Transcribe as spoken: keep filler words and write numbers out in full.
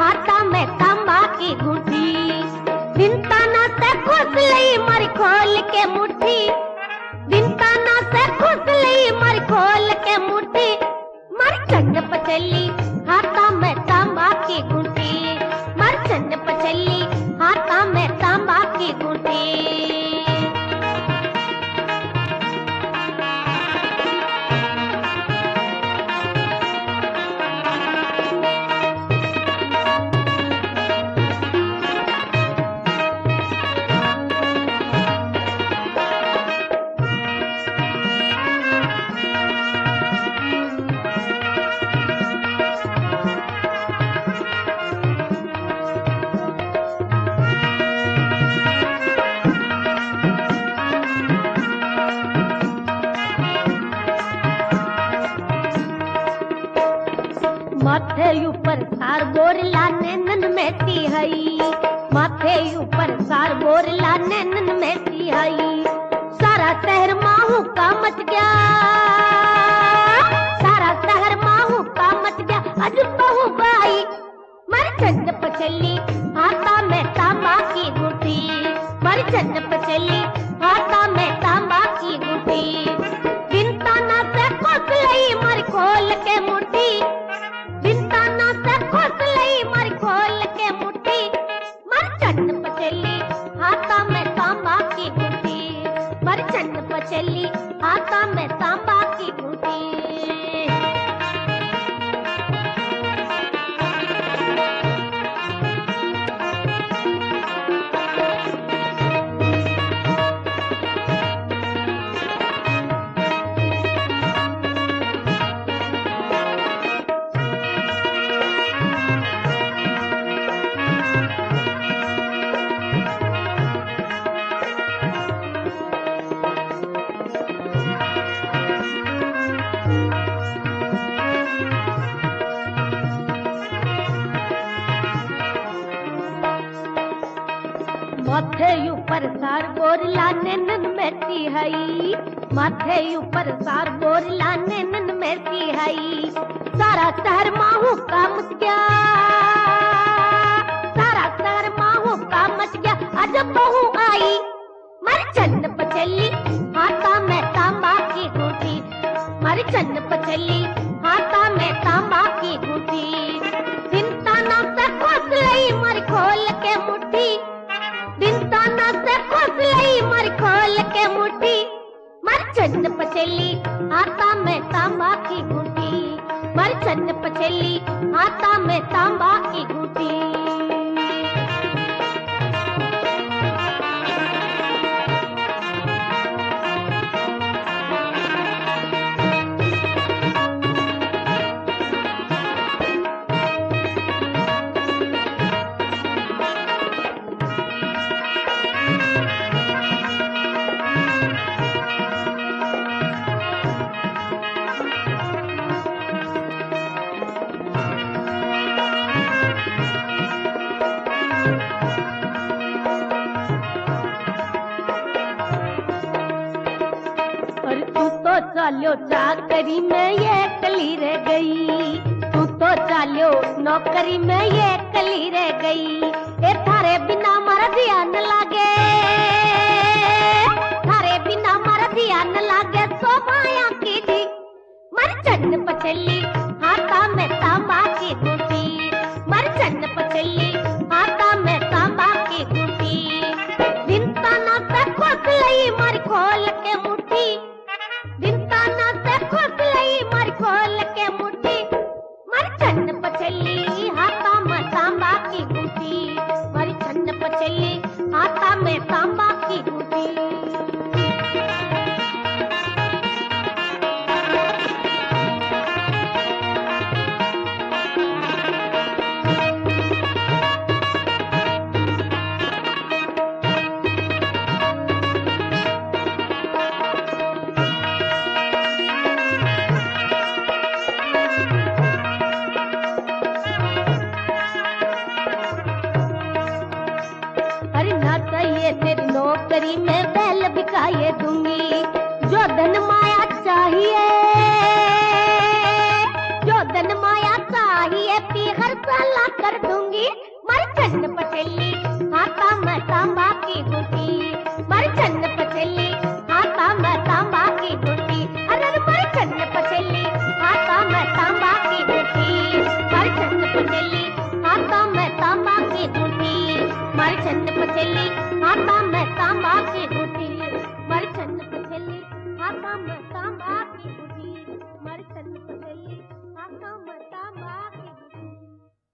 हाथा में तांबा की गुठी। दिन ताना से खुश लई मारी खोल के मुट्ठी, दिन ताना से खुश लई मारी खोल के मुट्ठी। मारी चंद पचली हाथा में तांबा की गुठी, मारी चंद पचली हाथा में तांबा की गुठी। माथे ऊपर सार बोरला नैनन में सिहाई, माथे ऊपर सार बोरला नैनन में सिहाई। सारा शहर माहू का मच गया, सारा शहर माहू का मच गया। अज बहू बाई मर चंद पचली हाथा में तांबा की गुठी, मर चंद पचली हाथा में तांबा की गुठी। दिन ताना से खुश लई मर खोल के मुट्ठी, दिन ताना से खुश लई मारी खोल के मुट्ठी। मर चंद पचली हाथा में तांबा की गुठी, मर चंद पचली हाथा में तांबा की गुठी। माथे ऊपर सार बोरला नैनन में सिहाई, माथे ऊपर सार बोरला नैनन में सिहाई। सारा शहर माहू का मच गया, सारा शहर माहू का मच गया। अज बहू आई मर चंद पचली हाथा में तांबा की गुठी, मर चंद पचली हाथा में तांबा की गुठी। दिन ताना से खुश लई मर खोल के मुट्ठी, दिन ताना से खुश लई मर खोल के मुट्ठी। मर चंद पचली हाथा में तांबा की गुठी, मर चंद पचली हाथा में तांबा की गुठी। चालो चाकरी में ये कली रह गई, तू तो चालो नौकरी में ये कली रह गई। ए थारे बिना मारा ध्यान लागे, थारे बिना मारा ध्यान लागे। शोभाया की जी मर चंद पचली हाथा में तांबा की गुठी, मर चंद पचली हाथा में तांबा की गुठी। दिन ताना से खुश लई मर खोल के मुट्ठी, दिन ताना से खुश लई मर खोल के मुट्ठी। मर चंद पचली हाथा में तांबा की गुठी, मर चंद पचली हाथा में तांबा की गुठी। नौकरी में बैल बिकाए दूंगी, जो धन माया चाहिए, जो धन माया चाहिए पी हर साला कर दूंगी। गुटी मर चन्न पचेली हाथा में तांबा की गुटी मर चन्न पचेली हाथा में तांबा की गुटी अरे मर चन्न पचेली हाथा में तांबा की गुटी मर चन्न पचेली हाथा में तांबा की गुटी मर चन्न पचेली हाथा में तांबा की गुटी।